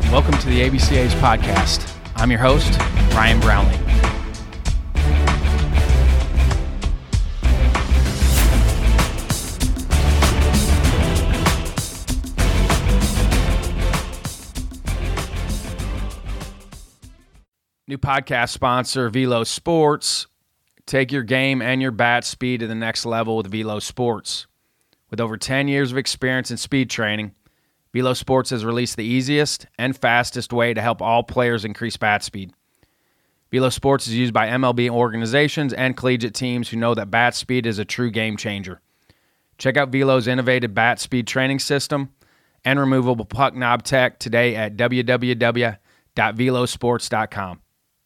Welcome to the ABCA's podcast. I'm your host, Ryan Brownlee. New podcast sponsor, Velo Sports. Take your game and your bat speed to the next level with Velo Sports. With over 10 years of experience in speed training, Velo Sports has released the easiest and fastest way to help all players increase bat speed. Velo Sports is used by MLB organizations and collegiate teams who know that bat speed is a true game changer. Check out Velo's innovative bat speed training system and removable puck knob tech today at www.velosports.com.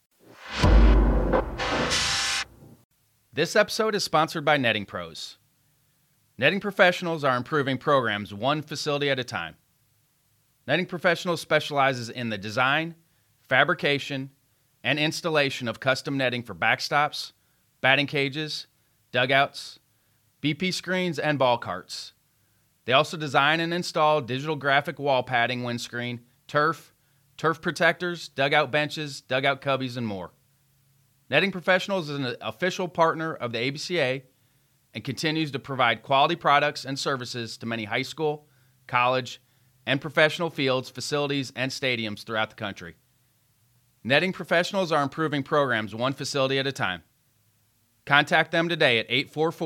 This episode is sponsored by Netting Pros. Netting professionals are improving programs one facility at a time. Netting Professionals specializes in the design, fabrication, and installation of custom netting for backstops, batting cages, dugouts, BP screens, and ball carts. They also design and install digital graphic wall padding, windscreen, turf protectors, dugout benches, dugout cubbies, and more. Netting Professionals is an official partner of the ABCA and continues to provide quality products and services to many high school, college, and professional fields, facilities, and stadiums throughout the country. Netting Professionals are improving programs one facility at a time. Contact them today at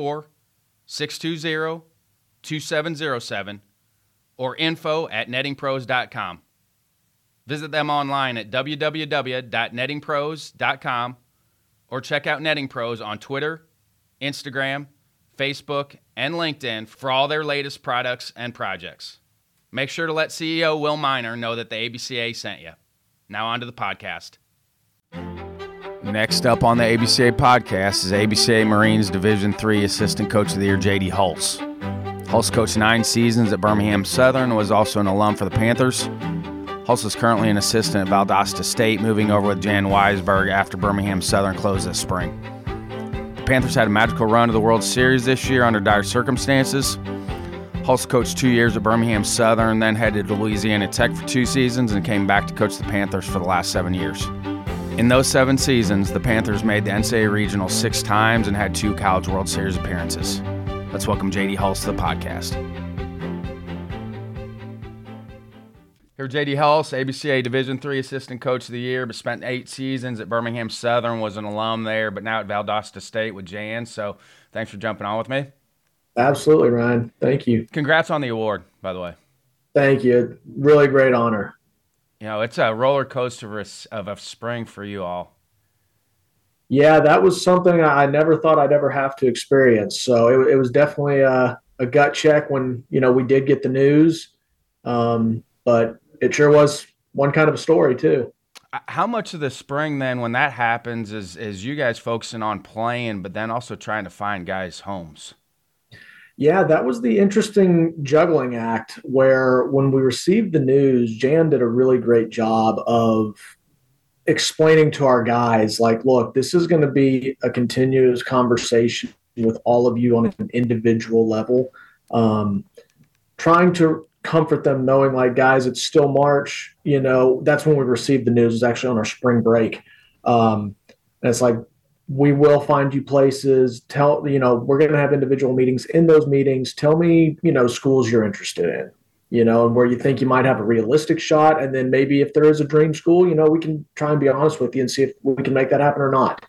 844-620-2707 or info@nettingpros.com. Visit them online at www.nettingpros.com or check out Netting Pros on Twitter, Instagram, Facebook, and LinkedIn for all their latest products and projects. Make sure to let CEO Will Miner know that the ABCA sent you. Now on to the podcast. Next up on the ABCA podcast is ABCA Marines Division III Assistant Coach of the Year, J.D. Hulse. Hulse coached 9 seasons at Birmingham Southern and was also an alum for the Panthers. Hulse is currently an assistant at Valdosta State, moving over with Jan Weisberg after Birmingham Southern closed this spring. The Panthers had a magical run to the World Series this year under dire circumstances. Hulse coached 2 years at Birmingham Southern, then headed to Louisiana Tech for 2 seasons and came back to coach the Panthers for the last 7 years. In those 7 seasons, the Panthers made the NCAA Regional 6 times and had 2 College World Series appearances. Let's welcome J.D. Hulse to the podcast. Here, J.D. Hulse, ABCA Division III Assistant Coach of the Year, but spent 8 seasons at Birmingham Southern, was an alum there, but now at Valdosta State with Jan. So thanks for jumping on with me. Absolutely, Ryan. Thank you. Congrats on the award, by the way. Thank you. Really great honor. You know, it's a roller coaster of a spring for you all. Yeah, that was something I never thought I'd ever have to experience. So it was definitely a gut check when, we did get the news. But it sure was one kind of a story, too. How much of the spring, then, when that happens, is you guys focusing on playing, but then also trying to find guys' homes? Yeah, that was the interesting juggling act where when we received the news, Jan did a really great job of explaining to our guys, like, look, this is going to be a continuous conversation with all of you on an individual level, trying to comfort them, knowing, like, guys, it's still March. That's when we received the news. It was actually on our spring break. And it's like, we will find you places. We're going to have individual meetings. In those meetings, tell me, schools you're interested in, and where you think you might have a realistic shot. And then maybe if there is a dream school, we can try and be honest with you and see if we can make that happen or not.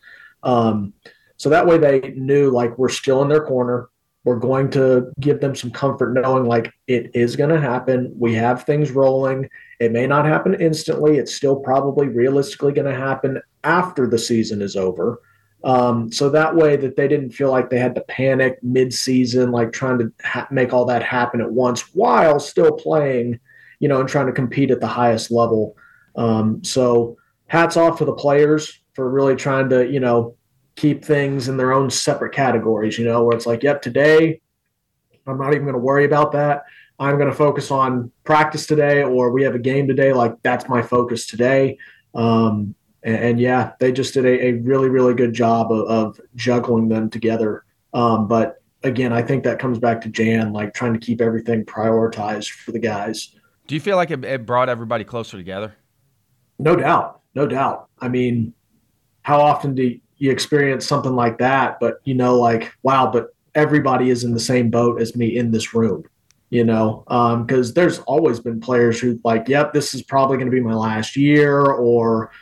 So that way they knew, like, we're still in their corner. We're going to give them some comfort knowing, like, it is going to happen. We have things rolling. It may not happen instantly. It's still probably realistically going to happen after the season is over. So that way that they didn't feel like they had to panic mid-season, like trying to make all that happen at once while still playing, and trying to compete at the highest level. So hats off to the players for really trying to, keep things in their own separate categories, where it's like, yep, today I'm not even going to worry about that. I'm going to focus on practice today, or we have a game today. Like, that's my focus today. And yeah, they just did a really, really good job of juggling them together. But again, I think that comes back to Jan, like trying to keep everything prioritized for the guys. Do you feel like it brought everybody closer together? No doubt. No doubt. I mean, how often do you experience something like that? But, like, wow, but everybody is in the same boat as me in this room, because there's always been players who like, yep, this is probably going to be my last year, or,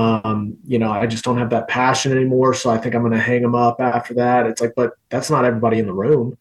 I just don't have that passion anymore. So I think I'm going to hang them up after that. It's like, but that's not everybody in the room.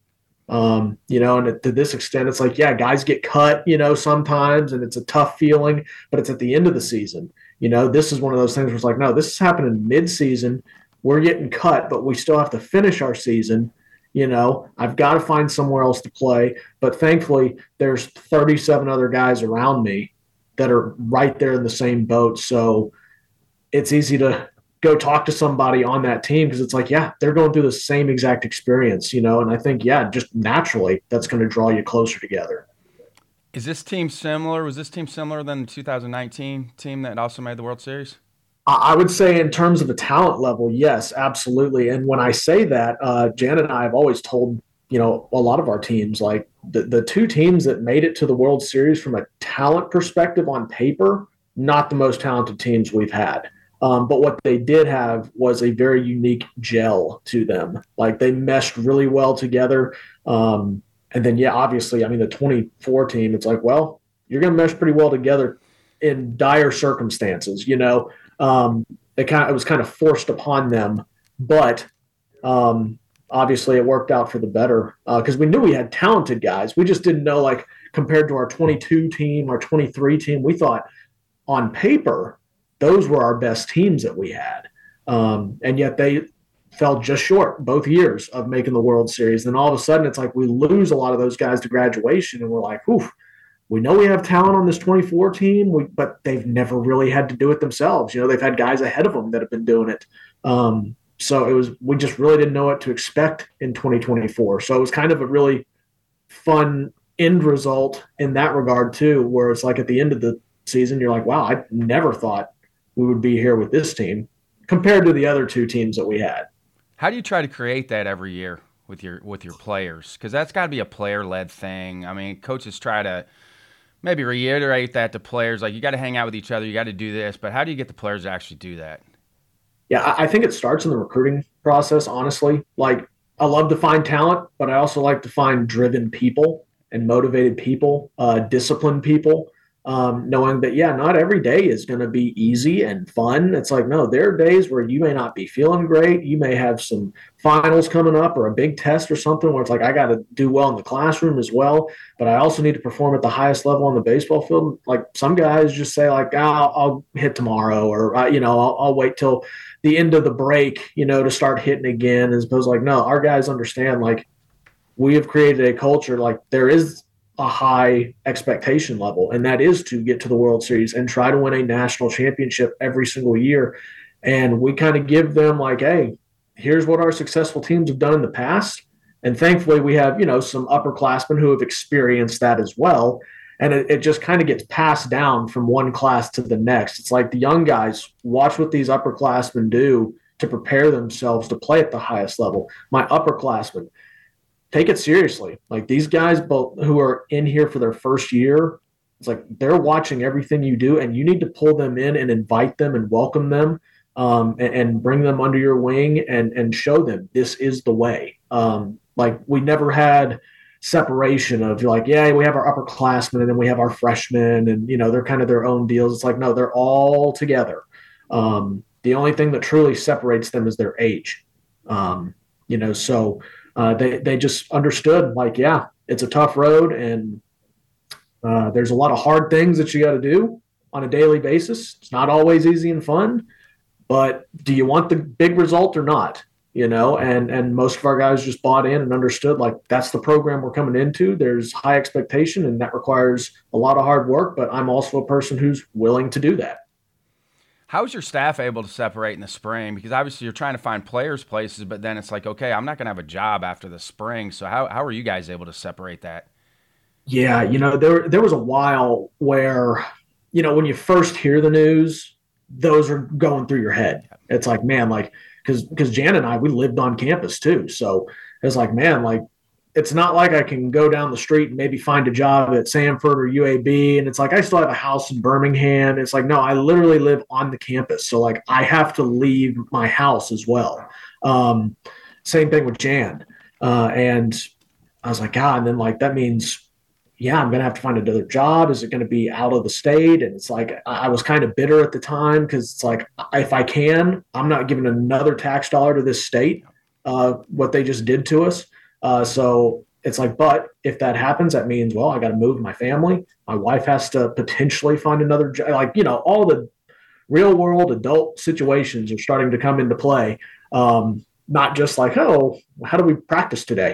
And to this extent, it's like, yeah, guys get cut, sometimes, and it's a tough feeling, but it's at the end of the season. This is one of those things where it's like, no, this is happening mid-season. We're getting cut, but we still have to finish our season. I've got to find somewhere else to play. But thankfully, there's 37 other guys around me that are right there in the same boat. So it's easy to go talk to somebody on that team because it's like, yeah, they're going through the same exact experience, and I think, yeah, just naturally that's going to draw you closer together. Is this team similar? Was this team similar than the 2019 team that also made the World Series? I would say in terms of a talent level, yes, absolutely. And when I say that, Jan and I have always told, a lot of our teams, like the two teams that made it to the World Series from a talent perspective on paper, not the most talented teams we've had. But what they did have was a very unique gel to them. Like they meshed really well together. And then, yeah, obviously, I mean, the 24 team, it's like, well, you're going to mesh pretty well together in dire circumstances, it was kind of forced upon them, but obviously it worked out for the better because we knew we had talented guys. We just didn't know, like, compared to our 22 team, our 23 team, we thought on paper, those were our best teams that we had. And yet they fell just short both years of making the World Series. Then all of a sudden it's like we lose a lot of those guys to graduation and we're like, oof, we know we have talent on this 24 team, but they've never really had to do it themselves. They've had guys ahead of them that have been doing it. So we just really didn't know what to expect in 2024. So it was kind of a really fun end result in that regard too, where it's like at the end of the season, you're like, wow, I never thought we would be here with this team compared to the other two teams that we had. How do you try to create that every year with your players? Because that's got to be a player-led thing. I mean, coaches try to maybe reiterate that to players, like you got to hang out with each other, you got to do this. But how do you get the players to actually do that? Yeah, I think it starts in the recruiting process, honestly. Like, I love to find talent, but I also like to find driven people and motivated people, disciplined people. Knowing that, yeah, not every day is going to be easy and fun. It's like, no, there are days where you may not be feeling great. You may have some finals coming up or a big test or something where it's like, I got to do well in the classroom as well, but I also need to perform at the highest level on the baseball field. Like some guys just say like, I'll hit tomorrow, or, I'll wait till the end of the break, to start hitting again, as opposed to like, no, our guys understand, like, we have created a culture, like there is a high expectation level, and that is to get to the World Series and try to win a national championship every single year. And we kind of give them like, hey, here's what our successful teams have done in the past. And thankfully we have, some upperclassmen who have experienced that as well. And it just kind of gets passed down from one class to the next. It's like the young guys watch what these upperclassmen do to prepare themselves to play at the highest level. My upperclassmen, take it seriously. Like these guys both who are in here for their first year, it's like they're watching everything you do, and you need to pull them in and invite them and welcome them, and bring them under your wing and show them this is the way. Like we never had separation of like, yeah, we have our upperclassmen and then we have our freshmen, and they're kind of their own deals. It's like, no, they're all together. The only thing that truly separates them is their age. So they just understood, like, yeah, it's a tough road, and there's a lot of hard things that you got to do on a daily basis. It's not always easy and fun, but do you want the big result or not? And most of our guys just bought in and understood, like, that's the program we're coming into. There's high expectation, and that requires a lot of hard work, but I'm also a person who's willing to do that. How is your staff able to separate in the spring? Because obviously you're trying to find players places, but then it's like, okay, I'm not going to have a job after the spring. So how are you guys able to separate that? Yeah, there was a while where, when you first hear the news, those are going through your head. It's like, man, like, because Jan and I, we lived on campus too. So it's like, man, like, it's not like I can go down the street and maybe find a job at Samford or UAB. And it's like I still have a house in Birmingham. It's like, no, I literally live on the campus. So like I have to leave my house as well. Um, Same thing with Jan. And I was like, God, and then like that means, yeah, I'm gonna have to find another job. Is it gonna be out of the state? And it's like I was kind of bitter at the time because it's like if I can, I'm not giving another tax dollar to this state. What they just did to us. So it's like, but if that happens, that means, well, I got to move my family. My wife has to potentially find another job. Like, all the real world adult situations are starting to come into play. Not just like, oh, how do we practice today?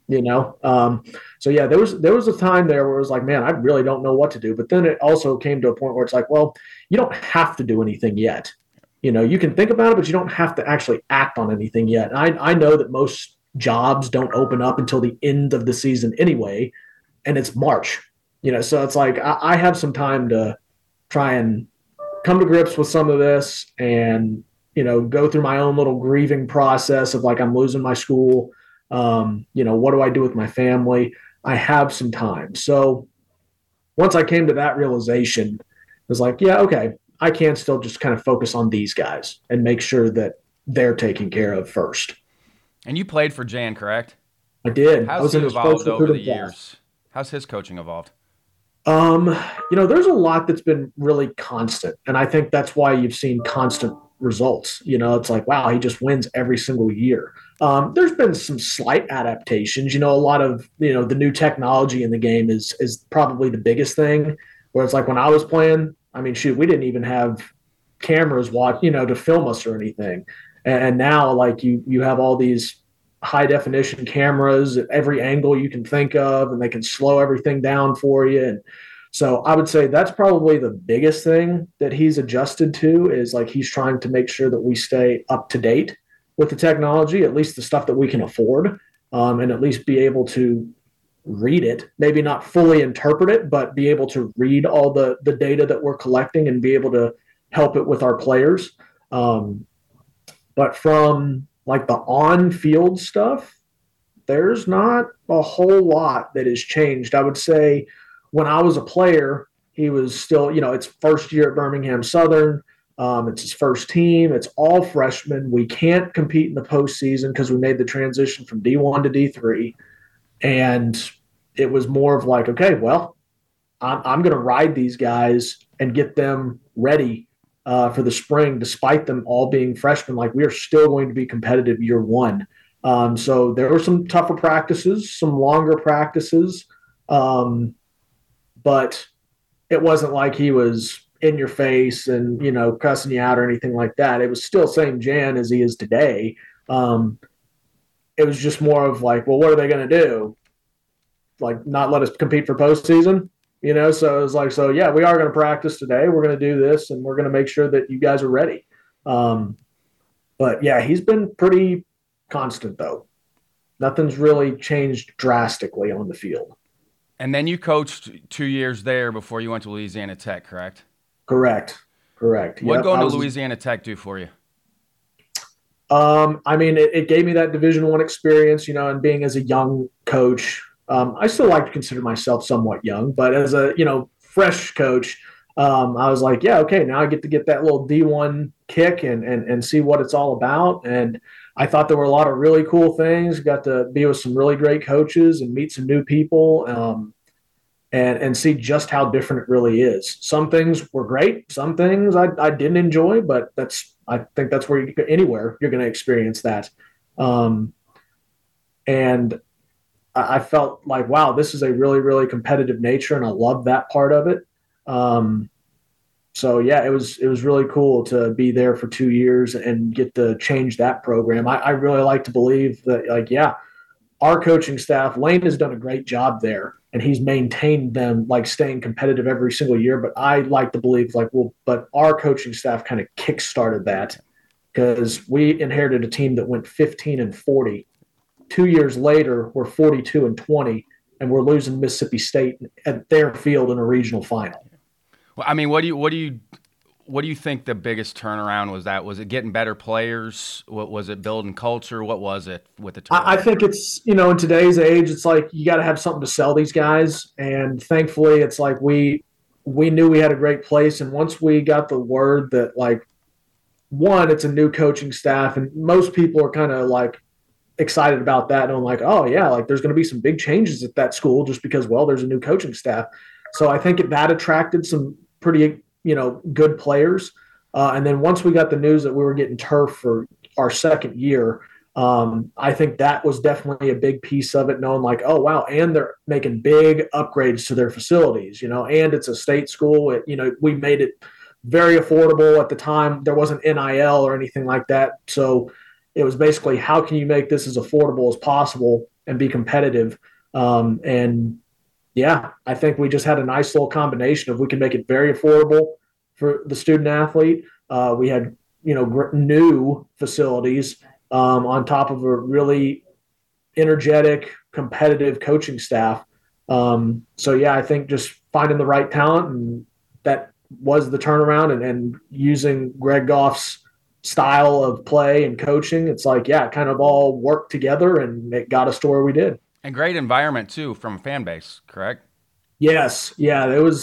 So yeah, there was a time there where it was like, man, I really don't know what to do. But then it also came to a point where it's like, well, you don't have to do anything yet. You can think about it, but you don't have to actually act on anything yet. And I know that most jobs don't open up until the end of the season anyway, and it's March. So it's like I have some time to try and come to grips with some of this and go through my own little grieving process of like I'm losing my school. What do I do with my family? I have some time. So once I came to that realization, it was like, yeah, okay, I can still just kind of focus on these guys and make sure that they're taken care of first. And you played for Jan, correct? I did. I How's was he in his evolved first over the recruiting class. years? How's his coaching evolved? There's a lot that's been really constant, and I think that's why you've seen constant results. It's like, wow, he just wins every single year. There's been some slight adaptations. A lot of the new technology in the game is probably the biggest thing. Where it's like when I was playing, I mean, shoot, we didn't even have cameras to film us or anything, and now like you have all these high definition cameras at every angle you can think of, and they can slow everything down for you. And so I would say that's probably the biggest thing that he's adjusted to is like he's trying to make sure that we stay up to date with the technology, at least the stuff that we can afford, and at least be able to read it, maybe not fully interpret it, but be able to read all the data that we're collecting and be able to help it with our players. But from like the on-field stuff, there's not a whole lot that has changed. I would say when I was a player, he was still, it's first year at Birmingham Southern. It's his first team. It's all freshmen. We can't compete in the postseason because we made the transition from D1 to D3. And it was more of like, okay, well, I'm going to ride these guys and get them ready for the spring, despite them all being freshmen. Like we are still going to be competitive year one. So there were some tougher practices, some longer practices, but it wasn't like he was in your face and cussing you out or anything like that. It was still same Jan as he is today. It was just more of like, well, what are they going to do? Like not let us compete for postseason? So it was like, so yeah, we are going to practice today. We're going to do this and we're going to make sure that you guys are ready. But yeah, he's been pretty constant though. Nothing's really changed drastically on the field. And then you coached 2 years there before you went to Louisiana Tech, correct? Correct. What going to Louisiana Tech do for you? I mean, it gave me that Division I experience, and being as a young coach, I still like to consider myself somewhat young, but as a, fresh coach, I was like, yeah, okay, now I get to get that little D1 kick and see what it's all about. And I thought there were a lot of really cool things, got to be with some really great coaches and meet some new people, and see just how different it really is. Some things were great. Some things I didn't enjoy, but I think that's where anywhere you're going to experience that. And I felt like, wow, this is a really, really competitive nature, and I love that part of it. So yeah, it was really cool to be there for 2 years and get to change that program. I really like to believe that, like, yeah, our coaching staff, Lane has done a great job there, and he's maintained them like staying competitive every single year. But I like to believe like, well, but our coaching staff kind of kickstarted that because we inherited a team that went 15-40. 2 years later, we're 42-20, and we're losing Mississippi State at their field in a regional final. Well, I mean, what do What do you think the biggest turnaround was? That was it getting better players? What was it, building culture? What was it with the turnaround? I think it's, in today's age, it's like you got to have something to sell these guys. And thankfully, it's like we knew we had a great place. And once we got the word that, like, one, it's a new coaching staff, and most people are kind of like excited about that. And I'm like, oh, yeah, like there's going to be some big changes at that school just because, well, there's a new coaching staff. So I think that attracted some pretty, good players. And then once we got the news that we were getting turf for our second year, I think that was definitely a big piece of it, knowing like, oh, wow, and they're making big upgrades to their facilities, and it's a state school. We made it very affordable at the time. There wasn't NIL or anything like that. So it was basically, how can you make this as affordable as possible and be competitive? And yeah, I think we just had a nice little combination of, we can make it very affordable for the student athlete. We had, new facilities on top of a really energetic, competitive coaching staff. So yeah, I think just finding the right talent, and that was the turnaround, and using Greg Goff's style of play and coaching. It's like, yeah, it kind of all worked together and it got us to where we did. And great environment too from a fan base, correct? Yes. Yeah. It was,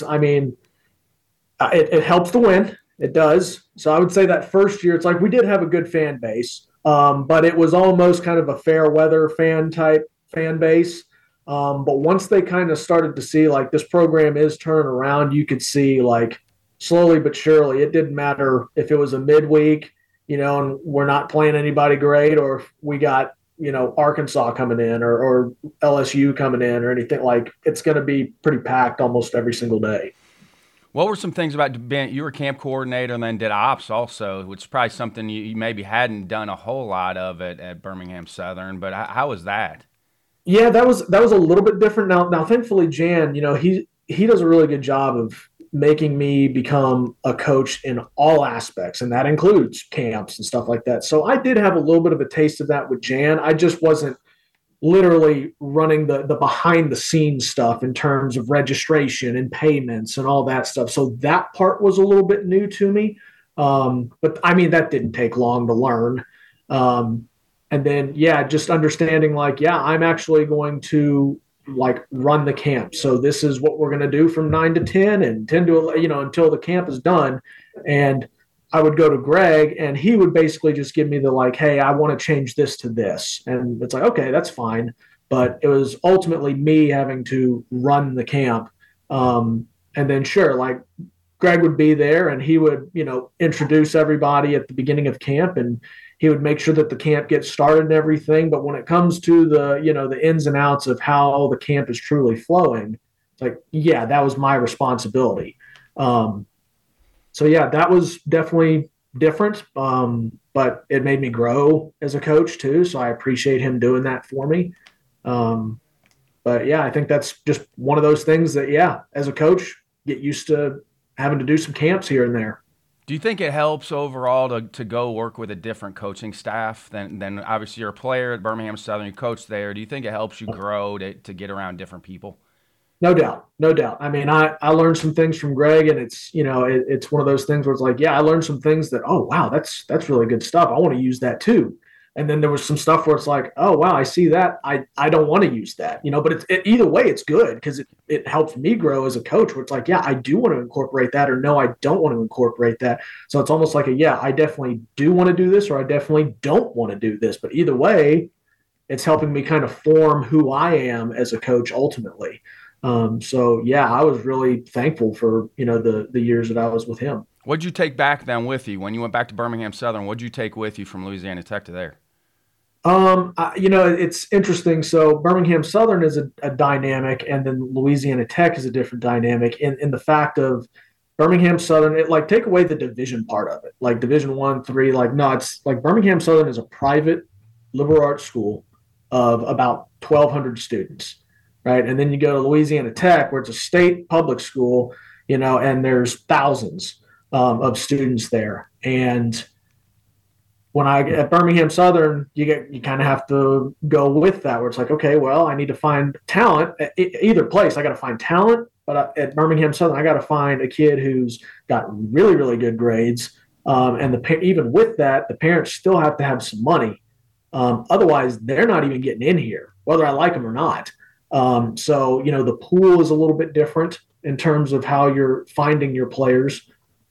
it helps to win. It does. So I would say that first year, it's like we did have a good fan base, but it was almost kind of a fair weather fan type fan base. But once they kind of started to see like this program is turning around, you could see like slowly but surely, it didn't matter if it was a midweek, and we're not playing anybody great, or if we got, Arkansas coming in or LSU coming in or anything, like it's going to be pretty packed almost every single day. What were some things about being, you were camp coordinator and then did ops also, which is probably something you maybe hadn't done a whole lot of at Birmingham Southern, but how was that? Yeah, that was a little bit different. Now thankfully, Jan, he does a really good job of making me become a coach in all aspects, and that includes camps and stuff like that. So I did have a little bit of a taste of that with Jan. I just wasn't literally running the behind the scenes stuff in terms of registration and payments and all that stuff. So that part was a little bit new to me. But that didn't take long to learn. And then, yeah, just understanding like, yeah, I'm actually going to like run the camp. So this is what we're going to do from 9 to 10 and 10 to, until the camp is done. And I would go to Greg and he would basically just give me the like, hey, I want to change this to this. And it's like, okay, that's fine. But it was ultimately me having to run the camp. And then sure, like Greg would be there and he would, introduce everybody at the beginning of camp, and he would make sure that the camp gets started and everything. But when it comes to the, the ins and outs of how the camp is truly flowing, it's like, yeah, that was my responsibility. So yeah, that was definitely different. But it made me grow as a coach too. So I appreciate him doing that for me. But yeah, I think that's just one of those things that, yeah, as a coach, get used to having to do some camps here and there. Do you think it helps overall to go work with a different coaching staff than obviously you're a player at Birmingham Southern, you coach there. Do you think it helps you grow to get around different people? No doubt. No doubt. I learned some things from Greg, and it's, it's one of those things where it's like, yeah, I learned some things that, oh, wow, that's really good stuff. I want to use that too. And then there was some stuff where it's like, oh, wow, I see that. I don't want to use that, but either way, it's good because it helps me grow as a coach, where it's like, yeah, I do want to incorporate that, or no, I don't want to incorporate that. So it's almost like yeah, I definitely do want to do this, or I definitely don't want to do this. But either way, it's helping me kind of form who I am as a coach ultimately. So yeah, I was really thankful for, the years that I was with him. What'd you take back then with you when you went back to Birmingham Southern? What'd you take with you from Louisiana Tech to there? It's interesting. So Birmingham Southern is a dynamic, and then Louisiana Tech is a different dynamic in the fact of Birmingham Southern, take away the division part of it, like Division 1, 3, no, it's like Birmingham Southern is a private liberal arts school of about 1,200 students, right? And then you go to Louisiana Tech, where it's a state public school, and there's thousands of students there. And when at Birmingham Southern, you kind of have to go with that, where it's like, okay, well, I need to find talent at either place. I got to find talent but at Birmingham Southern, I got to find a kid who's got really, really good grades. And even with that, the parents still have to have some money. Otherwise, they're not even getting in here, whether I like them or not. So, the pool is a little bit different in terms of how you're finding your players.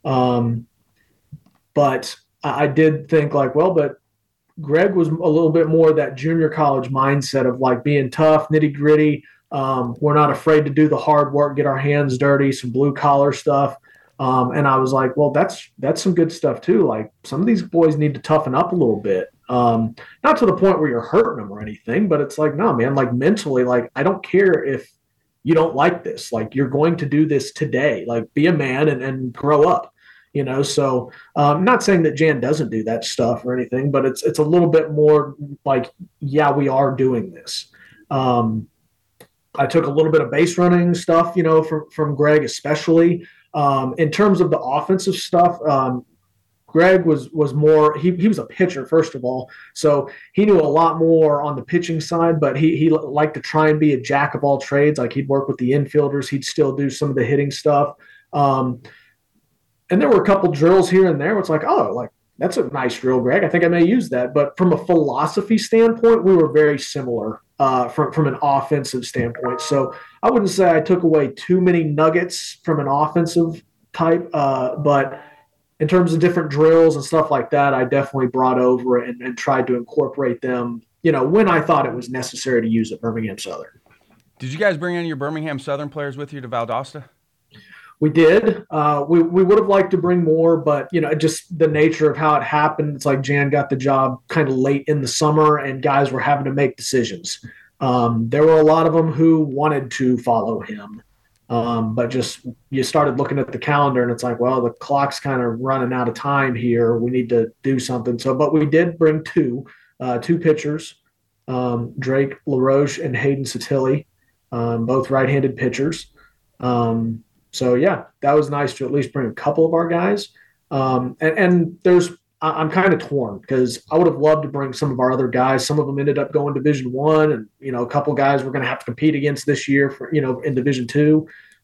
But I did think like, well, but Greg was a little bit more that junior college mindset of like being tough, nitty gritty. We're not afraid to do the hard work, get our hands dirty, some blue collar stuff. And I was like, well, that's some good stuff too. Like some of these boys need to toughen up a little bit. Not to the point where you're hurting them or anything, but it's like, no, man, like mentally, like I don't care if you don't like this. Like you're going to do this today. Like be a man and grow up. So not saying that Jan doesn't do that stuff or anything, but it's a little bit more like, yeah, we are doing this. I took a little bit of base running stuff, from Greg, especially in terms of the offensive stuff. Greg was more, he was a pitcher, first of all. So he knew a lot more on the pitching side, but he liked to try and be a jack of all trades. Like he'd work with the infielders. He'd still do some of the hitting stuff. And there were a couple drills here and there. It's like, oh, like that's a nice drill, Greg. I think I may use that. But from a philosophy standpoint, we were very similar from an offensive standpoint. So I wouldn't say I took away too many nuggets from an offensive type, but in terms of different drills and stuff like that, I definitely brought over and tried to incorporate them, when I thought it was necessary to use at Birmingham Southern. Did you guys bring any of your Birmingham Southern players with you to Valdosta? We did. We would have liked to bring more, but just the nature of how it happened. It's like Jan got the job kind of late in the summer, and guys were having to make decisions. There were a lot of them who wanted to follow him, but just you started looking at the calendar, and it's like, well, the clock's kind of running out of time here. We need to do something. So, but we did bring two pitchers, Drake LaRoche and Hayden Satilli, both right-handed pitchers. So yeah, that was nice to at least bring a couple of our guys. And I'm kind of torn because I would have loved to bring some of our other guys. Some of them ended up going Division I, and a couple of guys we're going to have to compete against this year for in Division II.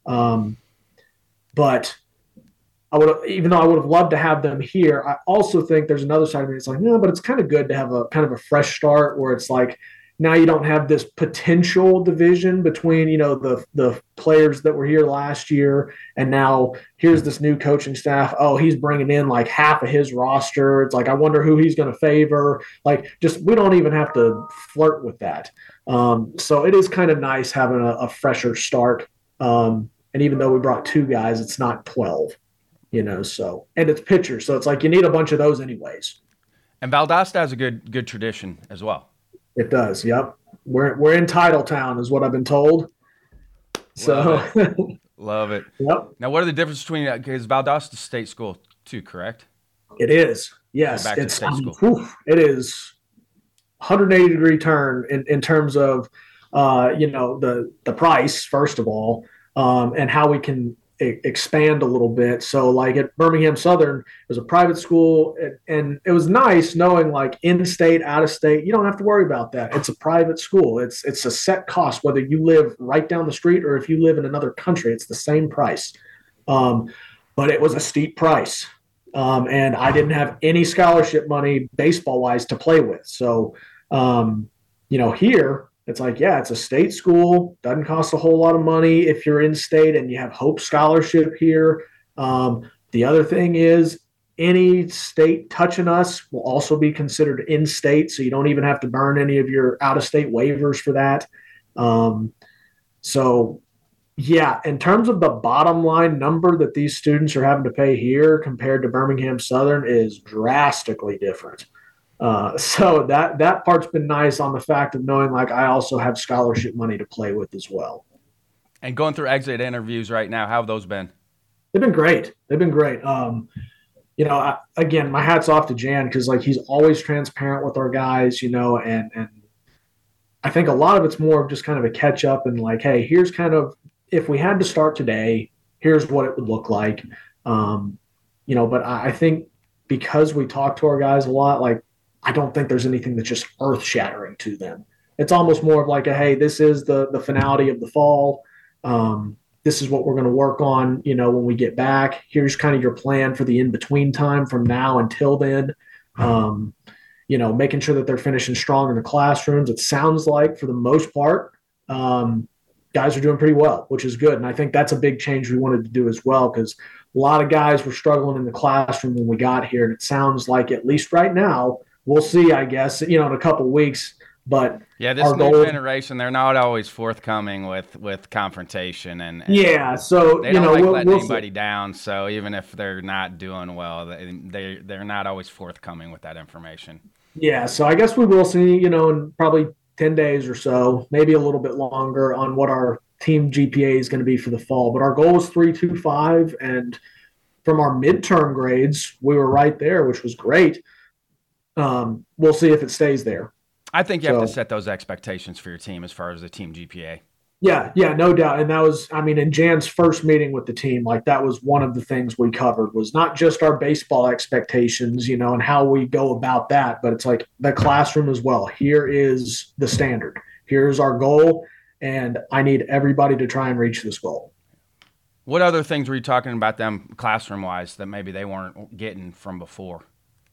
But even though I would have loved to have them here, I also think there's another side of me. It's like, no, but it's kind of good to have a kind of a fresh start where it's like, now you don't have this potential division between, the players that were here last year, and now here's this new coaching staff. Oh, he's bringing in like half of his roster. It's like, I wonder who he's going to favor. Like, just we don't even have to flirt with that. So it is kind of nice having a fresher start. And even though we brought two guys, it's not 12, so, and it's pitchers. So it's like you need a bunch of those anyways. And Valdosta has a good tradition as well. It does. Yep. We're in Titletown is what I've been told. So love it. Yep. Now, what are the differences between, because Valdosta State School too, correct? It is. Yes. Back to state school. It is 180-degree turn in terms of, the price, first of all, and how we can expand a little bit. So like at Birmingham Southern, it was a private school, and it was nice knowing like in-state, out-of-state, you don't have to worry about that. It's a private school. It's a set cost, whether you live right down the street or if you live in another country, it's the same price. But it was a steep price. And I didn't have any scholarship money baseball-wise to play with. So, here, it's like, yeah, it's a state school, doesn't cost a whole lot of money if you're in state and you have Hope Scholarship here. The other thing is any state touching us will also be considered in state, so you don't even have to burn any of your out-of-state waivers for that. So, yeah, in terms of the bottom line number that these students are having to pay here compared to Birmingham Southern is drastically different. So that part's been nice on the fact of knowing like I also have scholarship money to play with as well. And going through exit interviews right now, how have those been? They've been great. Again, my hat's off to Jan because like he's always transparent with our guys, and I think a lot of it's more of just kind of a catch up and like, hey, here's kind of if we had to start today, here's what it would look like. But I think because we talk to our guys a lot, like I don't think there's anything that's just earth-shattering to them. It's almost more of like hey, this is the finality of the fall. this is what we're going to work on, when we get back. Here's kind of your plan for the in-between time from now until then. Making sure that they're finishing strong in the classrooms. It sounds like for the most part, guys are doing pretty well, which is good. And I think that's a big change we wanted to do as well, because a lot of guys were struggling in the classroom when we got here. And it sounds like, at least right now, we'll see, I guess, in a couple of weeks. But yeah, this new generation, they're not always forthcoming with confrontation, and yeah, so they don't like letting anybody down. So even if they're not doing well, they're not always forthcoming with that information. Yeah, so I guess we will see, in probably 10 days or so, maybe a little bit longer, on what our team GPA is going to be for the fall. But our goal is 3.25, and from our midterm grades, we were right there, which was great. We'll see if it stays there. I think you have to set those expectations for your team as far as the team GPA. Yeah, no doubt. And that was, in Jan's first meeting with the team, like, that was one of the things we covered, was not just our baseball expectations, and how we go about that, but it's like the classroom as well. Here is the standard. Here's our goal, and I need everybody to try and reach this goal. What other things were you talking about them classroom-wise that maybe they weren't getting from before?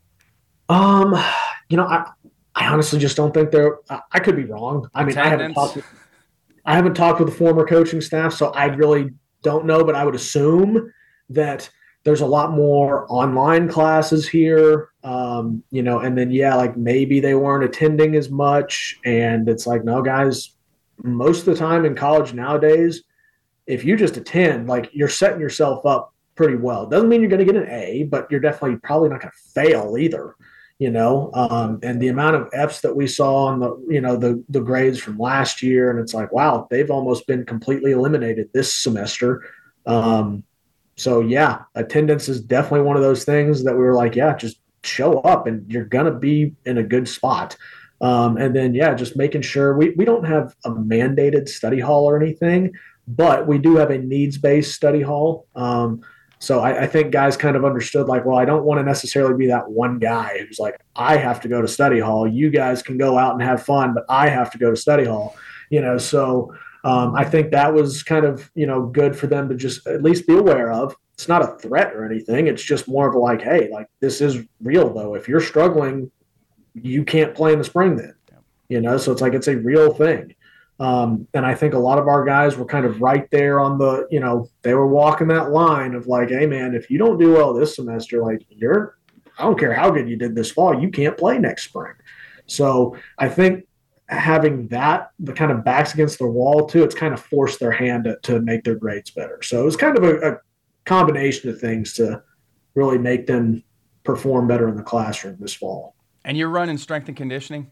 I honestly just don't think they're. I could be wrong. I haven't talked with the former coaching staff, so I really don't know. But I would assume that there's a lot more online classes here, and then like maybe they weren't attending as much, and it's like, no, guys, most of the time in college nowadays, if you just attend, like, you're setting yourself up pretty well. Doesn't mean you're going to get an A, but you're definitely probably not going to fail either. And the amount of Fs that we saw on the grades from last year, and it's like, wow, they've almost been completely eliminated this semester. So yeah, attendance is definitely one of those things that we were like, yeah, just show up and you're going to be in a good spot. And then, yeah, just making sure we don't have a mandated study hall or anything, but we do have a needs-based study hall. So I think guys kind of understood, like, well, I don't want to necessarily be that one guy who's like, I have to go to study hall. You guys can go out and have fun, but I have to go to study hall, So I think that was kind of, good for them to just at least be aware of. It's not a threat or anything. It's just more of a like, hey, like, this is real though. If you're struggling, you can't play in the spring then, So it's like, it's a real thing. And I think a lot of our guys were kind of right there on the, they were walking that line of like, hey man, if you don't do well this semester, like, I don't care how good you did this fall, you can't play next spring. So I think having that, the kind of backs against the wall too, it's kind of forced their hand to make their grades better. So it was kind of a combination of things to really make them perform better in the classroom this fall. And you're running strength and conditioning?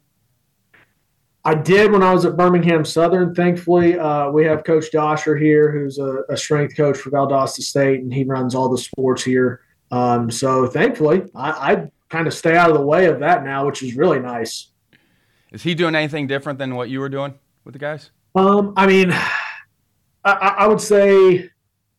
I did when I was at Birmingham Southern. Thankfully, we have Coach Dosher here, who's a strength coach for Valdosta State, and he runs all the sports here. So thankfully, I kind of stay out of the way of that now, which is really nice. Is he doing anything different than what you were doing with the guys? I would say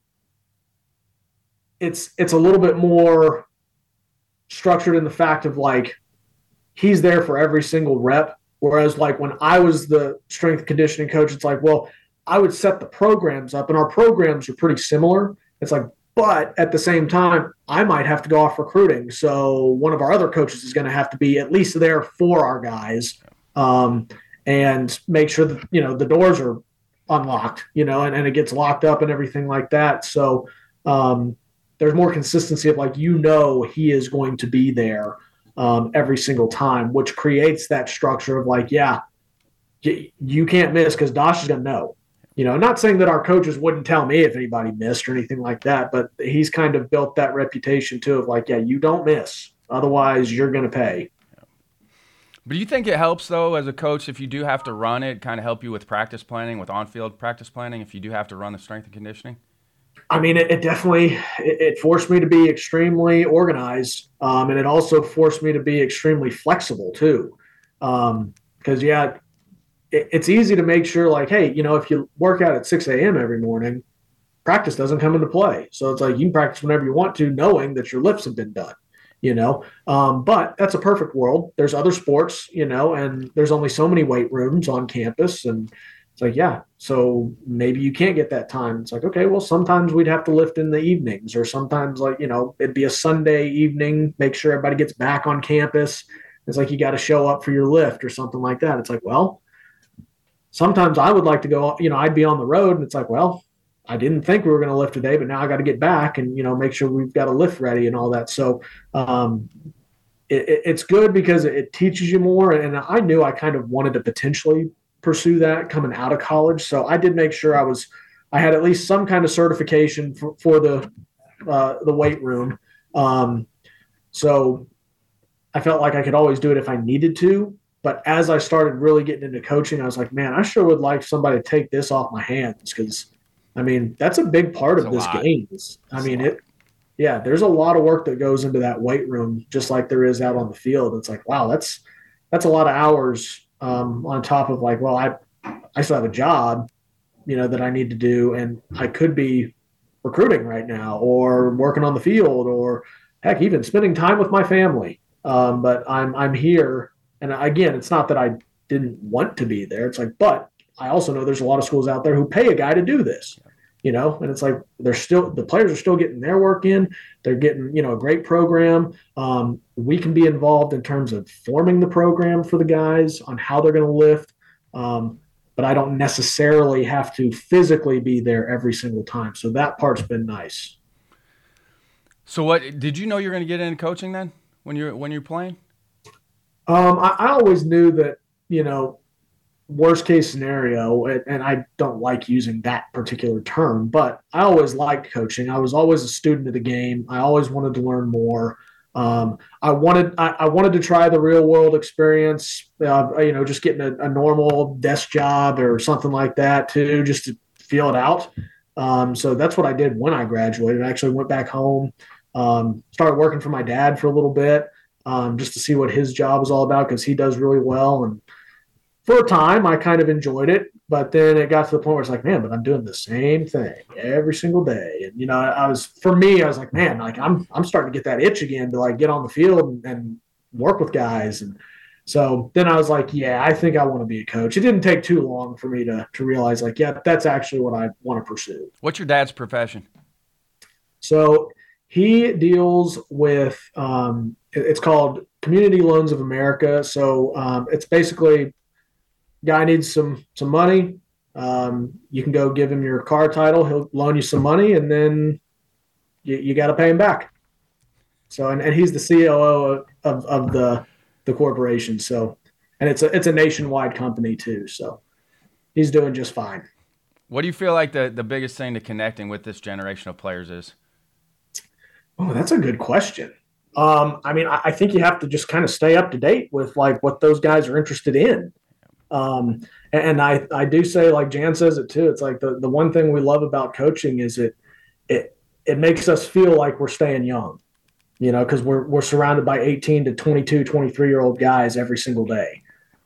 it's a little bit more structured in the fact of, like, he's there for every single rep. Whereas, like, when I was the strength conditioning coach, it's like, well, I would set the programs up, and our programs are pretty similar. It's like, but at the same time, I might have to go off recruiting. So one of our other coaches is going to have to be at least there for our guys, and make sure that, the doors are unlocked, and it gets locked up and everything like that. So there's more consistency of, like, he is going to be there every single time, which creates that structure of, like, yeah, you can't miss because Dosh is going to know. Not saying that our coaches wouldn't tell me if anybody missed or anything like that, but he's kind of built that reputation too of, like, yeah, you don't miss. Otherwise, you're going to pay. But do you think it helps, though, as a coach, if you do have to run it, kind of help you with practice planning, with on-field practice planning, if you do have to run the strength and conditioning? It definitely forced me to be extremely organized, and it also forced me to be extremely flexible too. Because it's easy to make sure, like, hey, if you work out at 6 a.m. every morning, practice doesn't come into play. So it's like you can practice whenever you want to, knowing that your lifts have been done. But that's a perfect world. There's other sports, and there's only so many weight rooms on campus, and It's like, yeah, so maybe you can't get that time. It's like, okay, well, sometimes we'd have to lift in the evenings, or sometimes, like, it'd be a Sunday evening, make sure everybody gets back on campus. It's like, you got to show up for your lift or something like that. It's like, well, sometimes I would like to go, I'd be on the road, and it's like, well, I didn't think we were going to lift today, but now I got to get back and, make sure we've got a lift ready and all that. So, it's good because it teaches you more. And I knew I kind of wanted to potentially pursue that coming out of college. So I did make sure I had at least some kind of certification for the weight room. So I felt like I could always do it if I needed to. But as I started really getting into coaching, I was like, man, I sure would like somebody to take this off my hands, because, I mean, that's a big part of this game. There's a lot of work that goes into that weight room, just like there is out on the field. It's like, wow, that's a lot of hours on top of, like, well, I still have a job, that I need to do, and I could be recruiting right now or working on the field, or heck, even spending time with my family. But I'm here, and again, it's not that I didn't want to be there. It's like, but I also know there's a lot of schools out there who pay a guy to do this. And it's like, the players are still getting their work in. They're getting, a great program. We can be involved in terms of forming the program for the guys on how they're going to lift. But I don't necessarily have to physically be there every single time. So that part's been nice. So what, did you know you were going to get into coaching then when you're playing? I always knew that, worst case scenario, and I don't like using that particular term, but I always liked coaching. I was always a student of the game. I always wanted to learn more. I wanted to try the real world experience, just getting a normal desk job or something like that too, just to feel it out. So that's what I did when I graduated. I actually went back home, started working for my dad for a little bit, just to see what his job was all about, because he does really well. And for a time, I kind of enjoyed it, but then it got to the point where it's like, man, but I'm doing the same thing every single day. And, I was like, man, like I'm starting to get that itch again to, like, get on the field and work with guys. And so then I was like, yeah, I think I want to be a coach. It didn't take too long for me to realize, like, yeah, that's actually what I want to pursue. What's your dad's profession? So he deals with, it's called Community Loans of America. So it's basically, guy needs some money. You can go give him your car title. He'll loan you some money, and then you got to pay him back. So, and he's the COO of the corporation. So, and it's a nationwide company too. So he's doing just fine. What do you feel like the biggest thing to connecting with this generation of players is? Oh, that's a good question. I mean, I think you have to just kind of stay up to date with, like, what those guys are interested in. And I do say, like Jan says it too, it's like the one thing we love about coaching is it makes us feel like we're staying young, because we're surrounded by 18 to 22, 23-year-old guys every single day.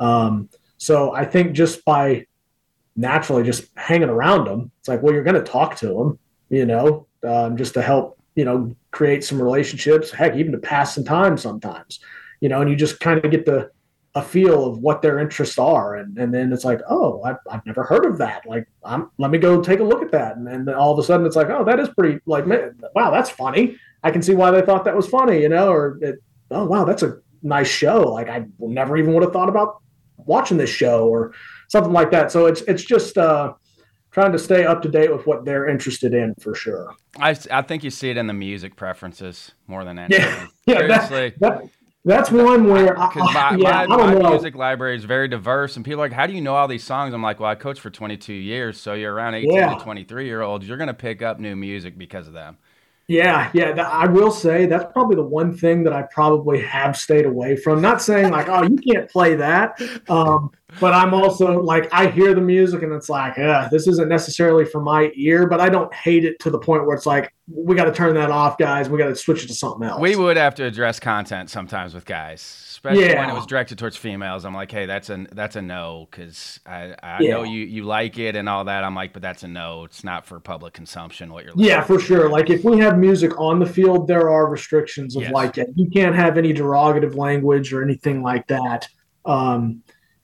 So I think just by naturally just hanging around them, it's like, well, you're going to talk to them, just to help, create some relationships, heck, even to pass some time sometimes, and you just kind of get a feel of what their interests are. And then it's like, oh, I've never heard of that. Like, let me go take a look at that. And then all of a sudden it's like, oh, that is pretty, like, wow, that's funny. I can see why they thought that was funny, or oh, wow, that's a nice show. Like, I never even would have thought about watching this show or something like that. So it's just trying to stay up to date with what they're interested in, for sure. I think you see it in the music preferences more than anything. Yeah, seriously. That's one where my music library is very diverse, and people are like, how do you know all these songs? I'm like, well, I coached for 22 years, so you're around 18 to 23-year-olds. You're going to pick up new music because of them. Yeah. I will say that's probably the one thing that I probably have stayed away from. Not saying, like, oh, you can't play that, but I'm also like, I hear the music and it's like, this isn't necessarily for my ear, but I don't hate it to the point where it's like, we got to turn that off, guys. We got to switch it to something else. We would have to address content sometimes with guys, especially when it was directed towards females. I'm like, hey, that's a no, because I know you like it and all that. I'm like, but that's a no. It's not for public consumption. What you're listening for sure. Like, if we have music on the field, there are restrictions of like, you can't have any derogative language or anything like that.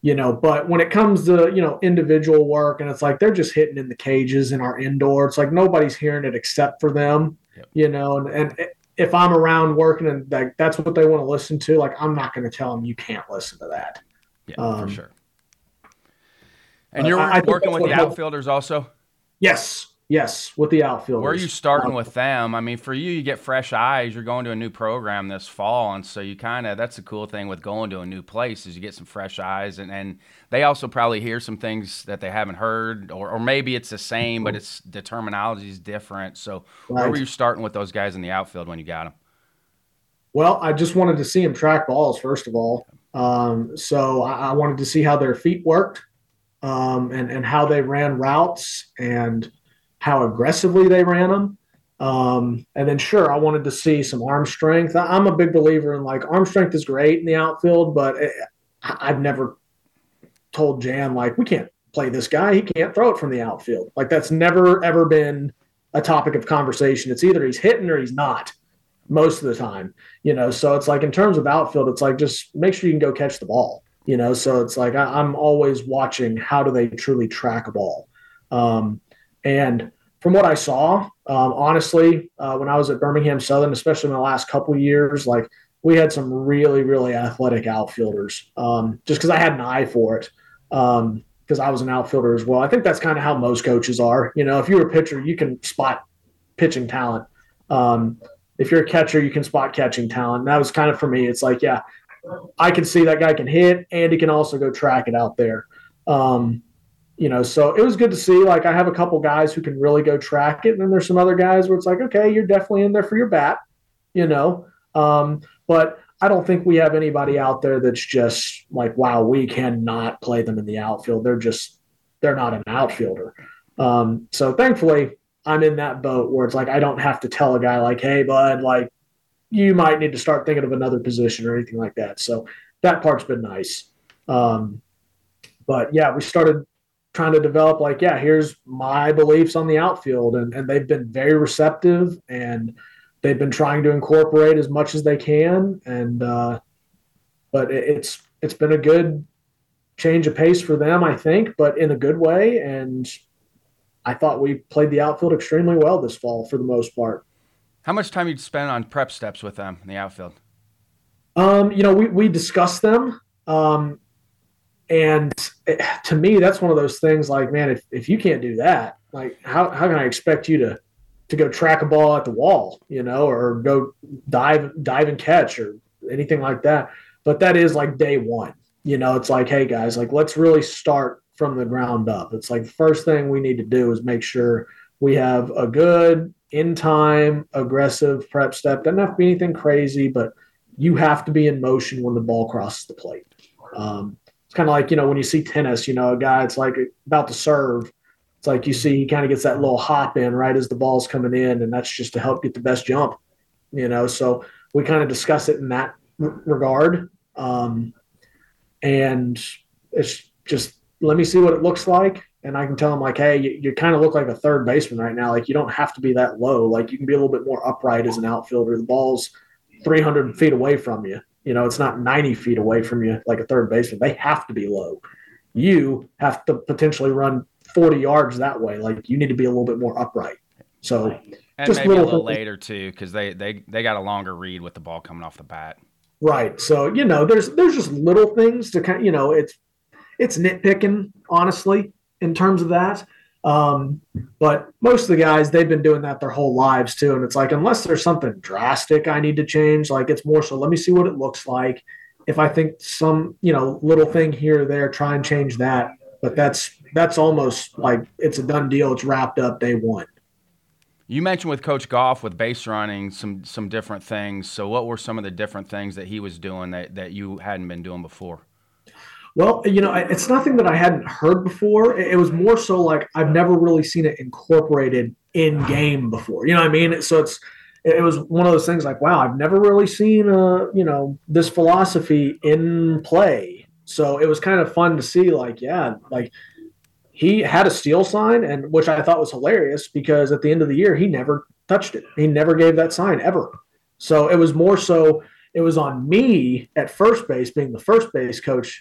But when it comes to, individual work, and it's like they're just hitting in the cages in our indoor, it's like nobody's hearing it except for them, Yep. And if I'm around working and that's what they want to listen to, like I'm not going to tell them you can't listen to that. Yeah, for sure. And you're working with the outfielders also? Yes, with the outfielders. Where are you starting with them? I mean, for you get fresh eyes. You're going to a new program this fall, and so that's the cool thing with going to a new place is you get some fresh eyes, and they also probably hear some things that they haven't heard, or maybe it's the same, but the terminology is different. So where were you starting with those guys in the outfield when you got them? Well, I just wanted to see them track balls, first of all. So I wanted to see how their feet worked, and how they ran routes and how aggressively they ran them. And then sure, I wanted to see some arm strength. I'm a big believer in like arm strength is great in the outfield, but I've never told Jan like, we can't play this guy. He can't throw it from the outfield. Like that's never, ever been a topic of conversation. It's either he's hitting or he's not most of the time, so it's like in terms of outfield, it's like, just make sure you can go catch the ball, so it's like, I'm always watching how do they truly track a ball. And from what I saw, honestly, when I was at Birmingham Southern, especially in the last couple of years, like we had some really, really athletic outfielders, just because I had an eye for it, because I was an outfielder as well. I think that's kind of how most coaches are. If you're a pitcher, you can spot pitching talent. If you're a catcher, you can spot catching talent. And that was kind of for me. It's like, yeah, I can see that guy can hit and he can also go track it out there. So it was good to see. Like I have a couple guys who can really go track it, and then there's some other guys where it's like, okay, you're definitely in there for your bat, but I don't think we have anybody out there that's just like, wow, we cannot play them in the outfield. They're not an outfielder. So thankfully I'm in that boat where it's like, I don't have to tell a guy like, hey bud, like you might need to start thinking of another position or anything like that. So that part's been nice. But yeah, we started trying to develop like, yeah, here's my beliefs on the outfield. And they've been very receptive, and they've been trying to incorporate as much as they can. And, but it's been a good change of pace for them, I think, but in a good way. And I thought we played the outfield extremely well this fall for the most part. How much time you spend on prep steps with them in the outfield? We discuss them. And to me, that's one of those things like, man, if you can't do that, like how can I expect you to go track a ball at the wall, or go dive and catch or anything like that. But that is like day one, it's like, hey guys, like let's really start from the ground up. It's like the first thing we need to do is make sure we have a good in time, aggressive prep step. Doesn't have to be anything crazy, but you have to be in motion when the ball crosses the plate. It's kind of like, when you see tennis, a guy, it's like about to serve. It's like you see he kind of gets that little hop in right as the ball's coming in, and that's just to help get the best jump, So we kind of discuss it in that regard. And it's just, let me see what it looks like. And I can tell him like, hey, you kind of look like a third baseman right now. Like you don't have to be that low. Like you can be a little bit more upright as an outfielder. The ball's 300 feet away from you. It's not 90 feet away from you like a third baseman. They have to be low. You have to potentially run 40 yards that way. Like you need to be a little bit more upright. So and just maybe a little later too, because they got a longer read with the ball coming off the bat. Right. So there's just little things to kind of it's nitpicking honestly in terms of that. But most of the guys, they've been doing that their whole lives too. And it's like, unless there's something drastic I need to change, like it's more so let me see what it looks like. If I think some, little thing here or there, try and change that. But that's almost like it's a done deal. It's wrapped up day one. You mentioned with Coach Goff with base running some different things. So what were some of the different things that he was doing that you hadn't been doing before? Well, it's nothing that I hadn't heard before. It was more so like I've never really seen it incorporated in game before. You know what I mean? So it was one of those things like, wow, I've never really seen this philosophy in play. So it was kind of fun to see like, yeah, like he had a steal sign, and which I thought was hilarious because at the end of the year, he never touched it. He never gave that sign ever. So it was more so it was on me at first base, being the first base coach,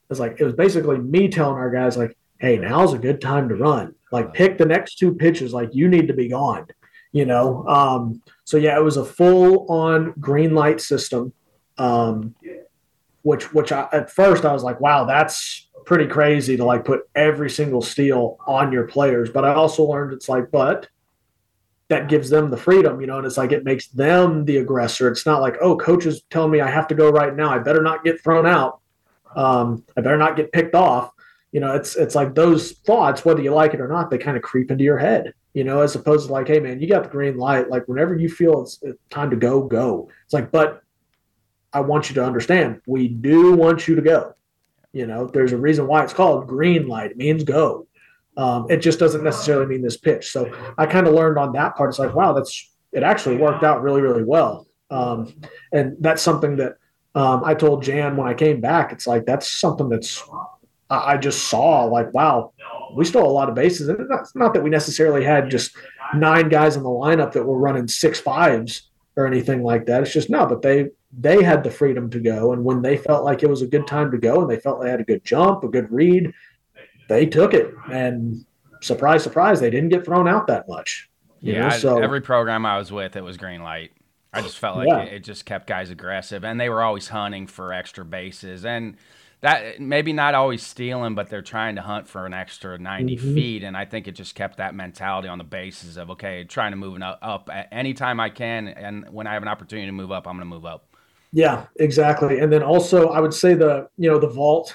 It's like, it was basically me telling our guys, like, hey, now's a good time to run. Like, pick the next two pitches. Like, you need to be gone, you know? So yeah, it was a full on green light system. Um, which I, at first I was like, wow, that's pretty crazy to like put every single steal on your players. But I also learned it's like, but that gives them the freedom, you know, and it's like it makes them the aggressor. It's not like, oh, coach is telling me I have to go right now. I better not get thrown out. I better not get picked off. You know, it's like those thoughts, whether you like it or not, they kind of creep into your head, you know, as opposed to like, hey man, you got the green light. Like whenever you feel it's time to go, go. It's like, but I want you to understand, we do want you to go. You know, there's a reason why it's called green light. It means go. It just doesn't necessarily mean this pitch. So I kind of learned on that part. It's like, wow, it actually worked out really, really well. And that's something that I told Jan when I came back. It's like, that's something I just saw like, wow, we stole a lot of bases. And it's not that we necessarily had just 9 guys in the lineup that were running 6.5s or anything like that. It's just no, but they had the freedom to go. And when they felt like it was a good time to go and they felt they had a good jump, a good read, they took it. And surprise, surprise, they didn't get thrown out that much. So every program I was with, it was green light. I just felt like it just kept guys aggressive, and they were always hunting for extra bases. And that maybe not always stealing, but they're trying to hunt for an extra 90 feet. And I think it just kept that mentality on the bases of, okay, trying to move up at any time I can. And when I have an opportunity to move up, I'm going to move up. Yeah, exactly. And then also I would say the vault,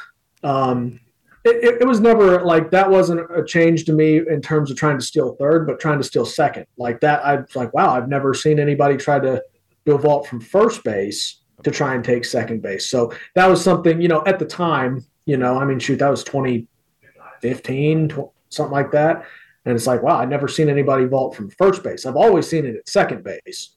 it was never like, that wasn't a change to me in terms of trying to steal third, but trying to steal second like that. I was like, wow, I've never seen anybody try to do a vault from first base to try and take second base. So that was something, at the time, I mean, shoot, that was 2015, something like that. And it's like, wow, I've never seen anybody vault from first base. I've always seen it at second base.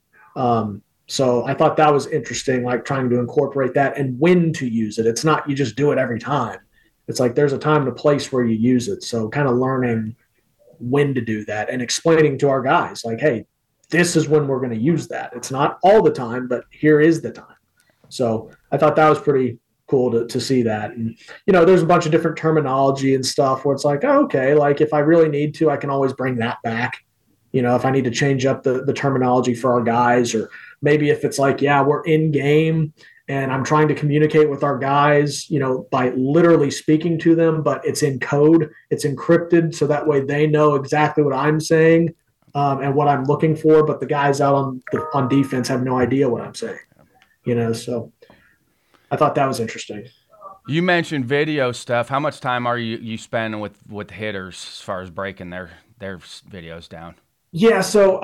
So I thought that was interesting, like trying to incorporate that and when to use it. It's not you just do it every time. It's like there's a time and a place where you use it. So kind of learning when to do that and explaining to our guys, like, hey, this is when we're going to use that. It's not all the time, but here is the time. So I thought that was pretty cool to see that. And, there's a bunch of different terminology and stuff where it's like, oh, okay, like if I really need to, I can always bring that back. If I need to change up the terminology for our guys, or maybe if it's like, yeah, we're in game and I'm trying to communicate with our guys, by literally speaking to them, but it's in code, it's encrypted. So that way they know exactly what I'm saying and what I'm looking for. But the guys out on defense have no idea what I'm saying, so I thought that was interesting. You mentioned video stuff. How much time are you spending with hitters as far as breaking their videos down? Yeah, so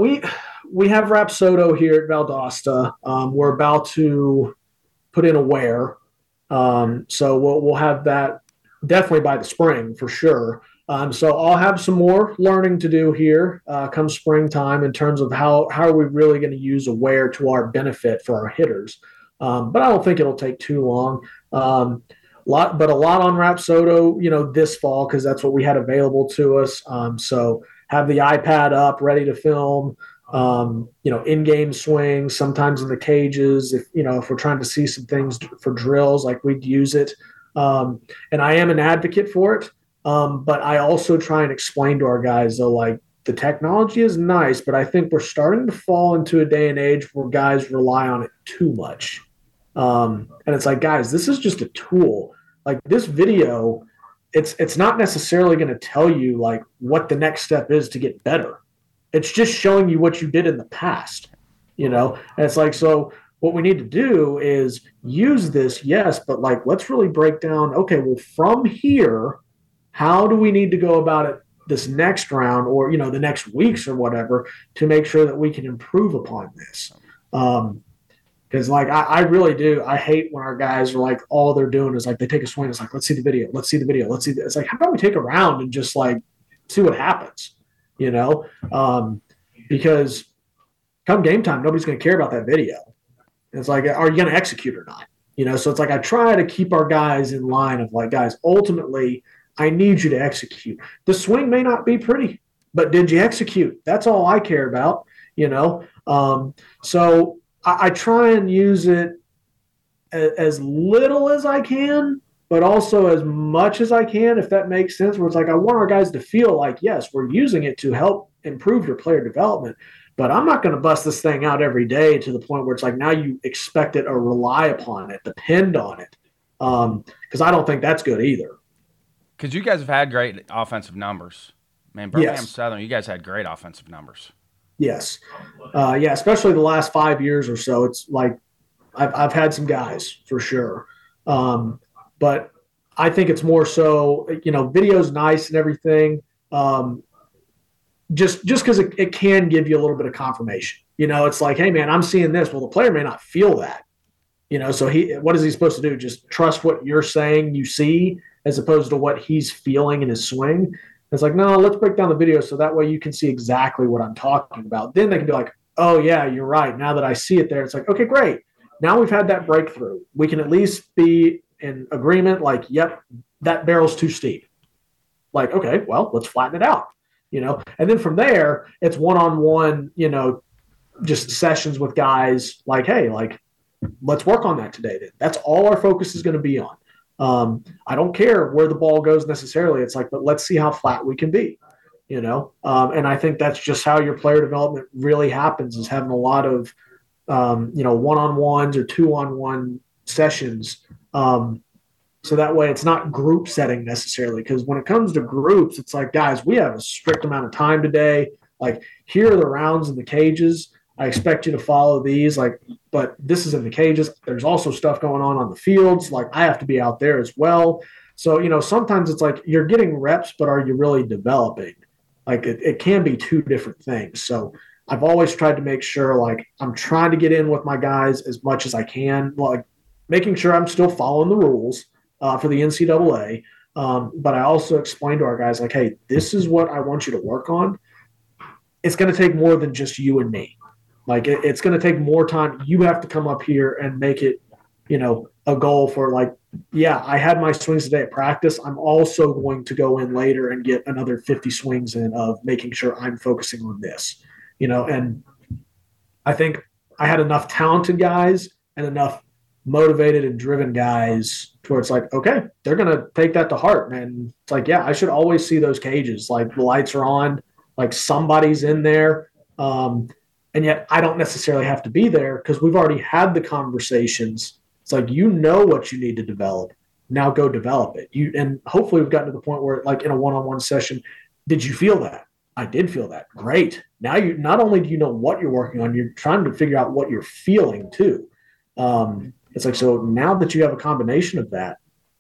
we have Rapsodo here at Valdosta. We're about to put in Aware, so we'll have that definitely by the spring for sure. So I'll have some more learning to do here come springtime in terms of how are we really going to use Aware to our benefit for our hitters. But I don't think it'll take too long. A lot on Rapsodo, this fall because that's what we had available to us. So have the iPad up, ready to film, in-game swings, sometimes in the cages. If we're trying to see some things for drills, like we'd use it. And I am an advocate for it. But I also try and explain to our guys, though, like the technology is nice, but I think we're starting to fall into a day and age where guys rely on it too much. And it's like, guys, this is just a tool. Like this video, it's not necessarily going to tell you like what the next step is to get better. It's just showing you what you did in the past, and it's like, so what we need to do is use this. Yes. But like, let's really break down, okay, well, from here, how do we need to go about it this next round or, the next weeks or whatever to make sure that we can improve upon this? Because, like, I really do. I hate when our guys are like, all they're doing is like, they take a swing. It's like, let's see the video. Let's see the video. Let's see. It's like, how about we take a round and just like see what happens, because come game time, nobody's going to care about that video. It's like, are you going to execute or not? So it's like, I try to keep our guys in line of like, guys, ultimately, I need you to execute. The swing may not be pretty, but did you execute? That's all I care about, So I try and use it as little as I can, but also as much as I can, if that makes sense, where it's like I want our guys to feel like, yes, we're using it to help improve your player development, but I'm not going to bust this thing out every day to the point where it's like now you expect it or rely upon it, depend on it, because I don't think that's good either. Because you guys have had great offensive numbers. Man, Birmingham Yes. Southern, you guys had great offensive numbers. Yes. Yeah, especially the last 5 years or so. It's like I've had some guys for sure. But I think it's more so, video's nice and everything. Just because it can give you a little bit of confirmation. It's like, hey, man, I'm seeing this. Well, the player may not feel that. So what is he supposed to do? Just trust what you're saying you see as opposed to what he's feeling in his swing? It's like, no, let's break down the video so that way you can see exactly what I'm talking about. Then they can be like, oh, yeah, you're right. Now that I see it there, it's like, okay, great. Now we've had that breakthrough. We can at least be in agreement, like, yep, that barrel's too steep. Like, okay, well, let's flatten it out, And then from there, it's one-on-one, just sessions with guys like, hey, like, let's work on that today. Then that's all our focus is going to be on. I don't care where the ball goes necessarily. It's like, but let's see how flat we can be, and I think that's just how your player development really happens, is having a lot of, one-on-ones or two-on-one sessions. So that way it's not group setting necessarily. Because when it comes to groups, it's like, guys, we have a strict amount of time today. Like, here are the rounds in the cages. I expect you to follow these, but this is in the cages. There's also stuff going on the fields. Like, I have to be out there as well. So, sometimes it's like you're getting reps, but are you really developing? Like, it can be two different things. So I've always tried to make sure, like, I'm trying to get in with my guys as much as I can, like making sure I'm still following the rules for the NCAA. But I also explain to our guys, like, hey, this is what I want you to work on. It's going to take more than just you and me. Like, it's going to take more time. You have to come up here and make it, a goal for, like, yeah, I had my swings today at practice. I'm also going to go in later and get another 50 swings in of making sure I'm focusing on this, and I think I had enough talented guys and enough motivated and driven guys to where it's like, okay, they're going to take that to heart, man. It's like, yeah, I should always see those cages. Like, the lights are on, like, somebody's in there. And yet I don't necessarily have to be there because we've already had the conversations. It's like, what you need to develop. Now go develop it. And hopefully we've gotten to the point where, like, in a one-on-one session, did you feel that? I did feel that. Great. Now you not only do you know what you're working on, you're trying to figure out what you're feeling too. It's like, so now that you have a combination of that,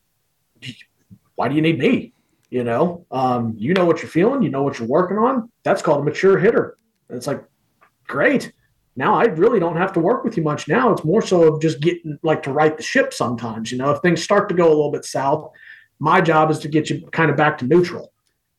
why do you need me? You know what you're feeling, you know what you're working on. That's called a mature hitter. And it's like, great. Now I really don't have to work with you much now. It's more so of just getting, like, to right the ship sometimes. If things start to go a little bit south, my job is to get you kind of back to neutral,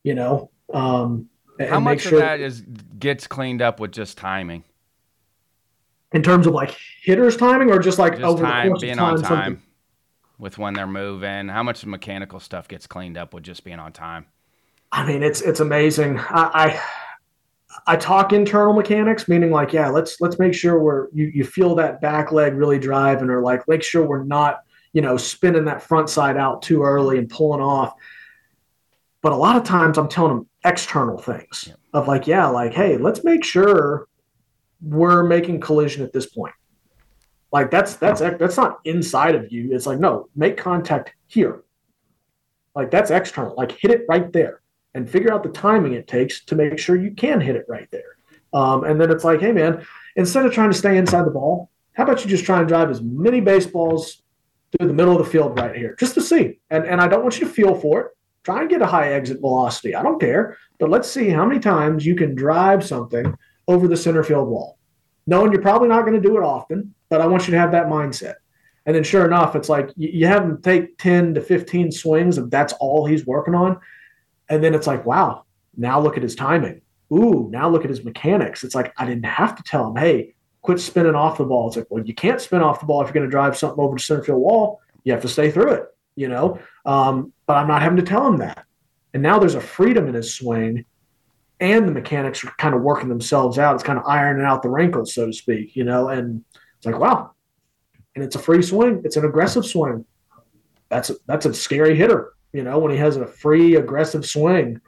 How much of that gets cleaned up with just timing? In terms of, like, hitters timing, or just like just over time, the course being of time, on time something? with when they're moving? How much mechanical stuff gets cleaned up with just being on time? I mean, it's amazing. I talk internal mechanics, meaning, like, yeah, let's make sure you feel that back leg really driving, or, like, make sure we're not, spinning that front side out too early and pulling off. But a lot of times I'm telling them external things of, like, yeah, like, hey, let's make sure we're making collision at this point. Like, that's not inside of you. It's like, no, make contact here. Like, that's external. Like, hit it right there and figure out the timing it takes to make sure you can hit it right there. And then it's like, hey, man, instead of trying to stay inside the ball, how about you just try and drive as many baseballs through the middle of the field right here, just to see. And I don't want you to feel for it. Try and get a high exit velocity. I don't care. But let's see how many times you can drive something over the center field wall. Knowing you're probably not going to do it often, but I want you to have that mindset. And then sure enough, it's like you have him take 10 to 15 swings, and that's all he's working on. And then it's like, wow, now look at his timing. Ooh, now look at his mechanics. It's like, I didn't have to tell him, hey, quit spinning off the ball. It's like, well, you can't spin off the ball if you're going to drive something over the center field wall. You have to stay through it, but I'm not having to tell him that. And now there's a freedom in his swing, and the mechanics are kind of working themselves out. It's kind of ironing out the wrinkles, so to speak, and it's like, wow. And it's a free swing. It's an aggressive swing. that's a scary hitter, when he has a free, aggressive swing.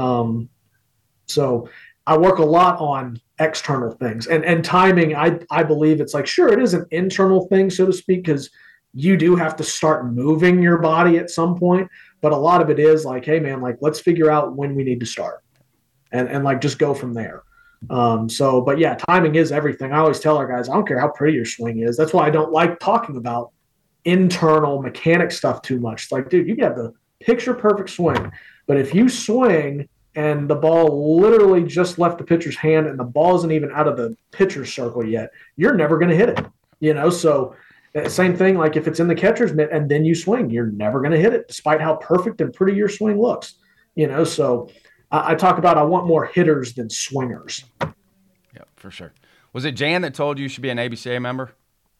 So I work a lot on external things and timing. I believe it's like, sure, it is an internal thing, so to speak, because you do have to start moving your body at some point. But a lot of it is like, hey man, like let's figure out when we need to start and like just go from there. But yeah, timing is everything. I always tell our guys, I don't care how pretty your swing is. That's why I don't like talking about internal mechanic stuff too much. It's like, dude, you can have the picture perfect swing, but if you swing and the ball literally just left the pitcher's hand and the ball isn't even out of the pitcher's circle yet, you're never going to hit it. So same thing, like if it's in the catcher's mitt and then you swing, you're never going to hit it despite how perfect and pretty your swing looks. So I talk about I want more hitters than swingers. Yeah, for sure. Was it Jan that told you you should be an ABCA member?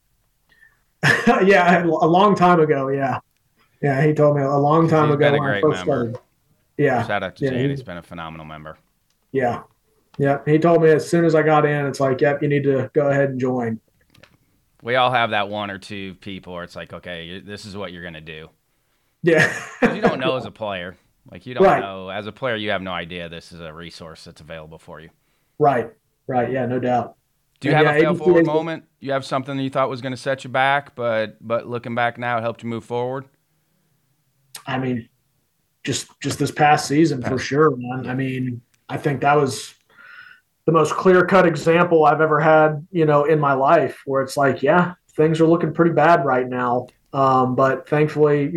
Yeah, a long time ago. Yeah. Yeah, he told me a long time ago. Been a great member. Started. Yeah. Shout out to Jan. He's been a phenomenal member. Yeah. Yeah. He told me as soon as I got in, it's like, yep, you need to go ahead and join. We all have that one or two people where it's like, okay, this is what you're going to do. Yeah. You don't know as a player. Like you don't know. As a player, you have no idea this is a resource that's available for you. Right. Right. Yeah, no doubt. Do you have a fail-forward moment? You have something that you thought was going to set you back, but looking back now, it helped you move forward? I mean, just this past season for sure, man. I mean, I think that was the most clear-cut example I've ever had, in my life where it's like, yeah, things are looking pretty bad right now. But thankfully,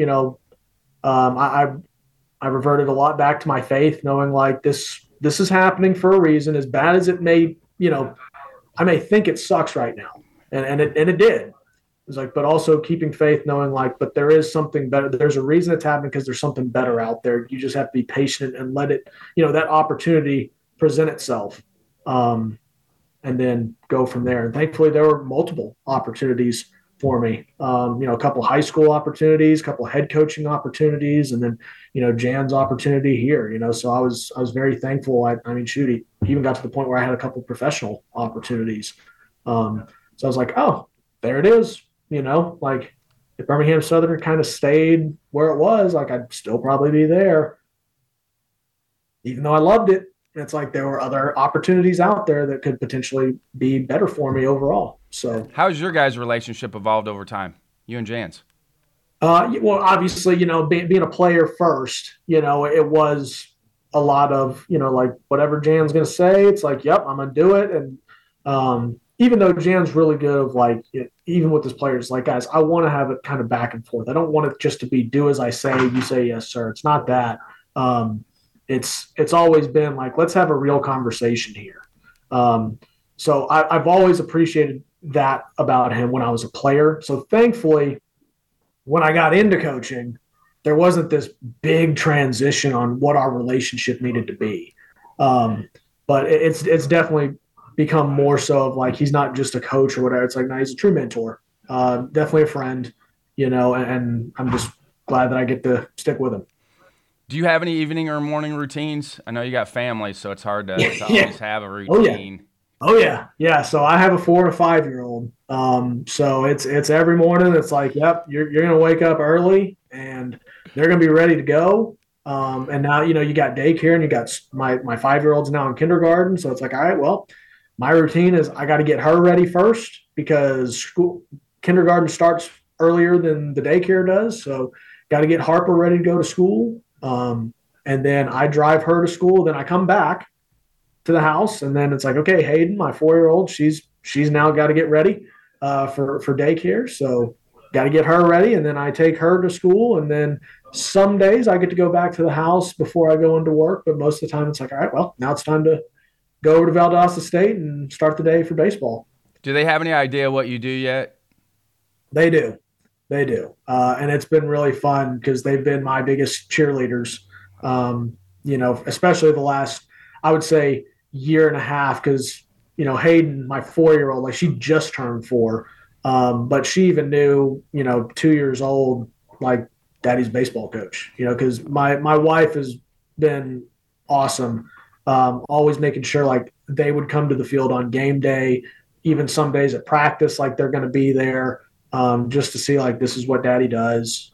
I reverted a lot back to my faith, knowing like this is happening for a reason. As bad as it may, I may think it sucks right now, and it did. It's like, but also keeping faith, knowing like, but there is something better. There's a reason it's happening because there's something better out there. You just have to be patient and let it, that opportunity present itself, and then go from there. And thankfully, there were multiple opportunities for me. A couple high school opportunities, a couple head coaching opportunities, and then Jan's opportunity here. So I was very thankful. I mean, shoot, he even got to the point where I had a couple professional opportunities. So I was like, oh, there it is. Like if Birmingham Southern kind of stayed where it was, like I'd still probably be there, even though I loved it. It's like there were other opportunities out there that could potentially be better for me overall. So, how's your guys' relationship evolved over time, you and Jan's? Well, obviously, being a player first, it was a lot of, like whatever Jan's going to say, it's like, yep, I'm going to do it. And even though Jan's really good of like, even with his players, like, guys, I want to have it kind of back and forth. I don't want it just to be do as I say, you say yes, sir. It's not that. It's always been like, let's have a real conversation here. So I've always appreciated that about him when I was a player. So thankfully, when I got into coaching, there wasn't this big transition on what our relationship needed to be. But it's definitely become more so of like, he's not just a coach or whatever. It's like, no, he's a true mentor, definitely a friend, and I'm just glad that I get to stick with him. Do you have any evening or morning routines? I know you got family, so it's hard to always have a routine. Oh yeah. Yeah. So I have a 4 and a 5-year-old. So it's every morning. It's like, yep, you're going to wake up early and they're going to be ready to go. And now, you got daycare and you got my 5-year-old's now in kindergarten. So it's like, all right, well, my routine is I got to get her ready first because kindergarten starts earlier than the daycare does. So got to get Harper ready to go to school. And then I drive her to school. Then I come back to the house, and then it's like, okay, Hayden, my 4-year-old, she's now got to get ready for daycare. So got to get her ready, and then I take her to school, and then some days I get to go back to the house before I go into work. But most of the time, it's like, all right, well, now it's time to go over to Valdosta State and start the day for baseball. Do they have any idea what you do yet? They do. And it's been really fun because they've been my biggest cheerleaders, especially the last, I would say, year and a half. Because, Hayden, my 4-year-old, like she just turned 4. But she even knew, 2 years old, like daddy's baseball coach, because my wife has been awesome. Always making sure like they would come to the field on game day, even some days at practice, like they're going to be there. just to see like this is what daddy does.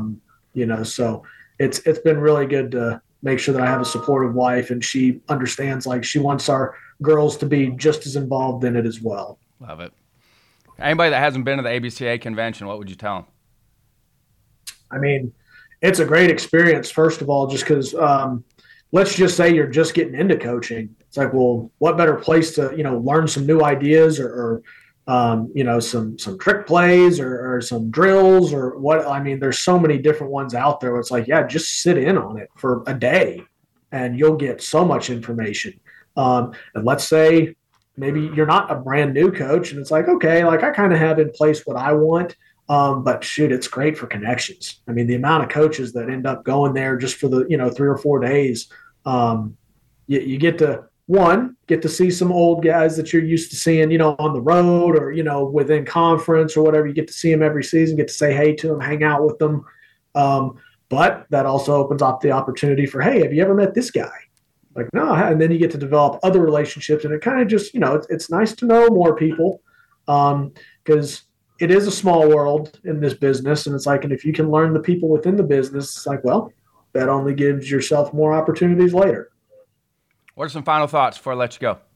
So it's been really good to make sure that I have a supportive wife and she understands like she wants our girls to be just as involved in it as well. Love it. Anybody that hasn't been to the ABCA convention, what would you tell them? I mean, it's a great experience, first of all, just because let's just say you're just getting into coaching. It's like, well, what better place to, learn some new ideas or some trick plays or some drills or what? I mean, there's so many different ones out there where it's like, yeah, just sit in on it for a day and you'll get so much information. And let's say maybe you're not a brand new coach and it's like, okay, like I kind of have in place what I want. But shoot, it's great for connections. I mean, the amount of coaches that end up going there just for the, 3 or 4 days, you get to see some old guys that you're used to seeing, on the road or, within conference or whatever. You get to see them every season, get to say hey to them, hang out with them. But that also opens up the opportunity for, hey, have you ever met this guy? Like, no. And then you get to develop other relationships. And it kind of just, it's nice to know more people because it is a small world in this business. And it's like, and if you can learn the people within the business, it's like, well, that only gives yourself more opportunities later. What are some final thoughts before I let you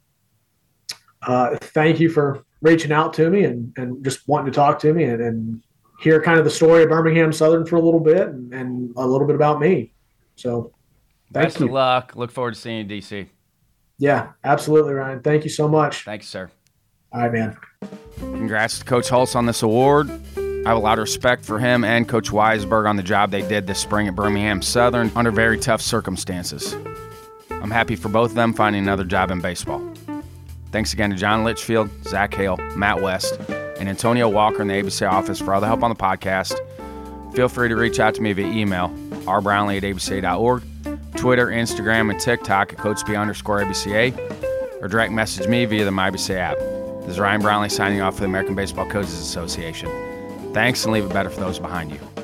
go? Thank you for reaching out to me and just wanting to talk to me and hear kind of the story of Birmingham Southern for a little bit and a little bit about me. So best of luck. Look forward to seeing you in DC. Yeah, absolutely, Ryan. Thank you so much. Thank you, sir. All right, man. Congrats to Coach Hulse on this award. I have a lot of respect for him and Coach Weisberg on the job they did this spring at Birmingham Southern under very tough circumstances. I'm happy for both of them finding another job in baseball. Thanks again to John Litchfield, Zach Hale, Matt West, and Antonio Walker in the ABC office for all the help on the podcast. Feel free to reach out to me via email, rbrownlee@abca.org, Twitter, Instagram, and TikTok at CoachB_ABCA, or direct message me via the MyABCA app. This is Ryan Brownlee signing off for the American Baseball Coaches Association. Thanks, and leave it better for those behind you.